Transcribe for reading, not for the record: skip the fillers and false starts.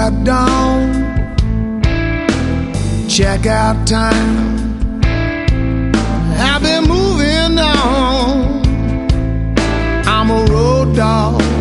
at dawn. Check out time, I've been moving on. I'm a road dog,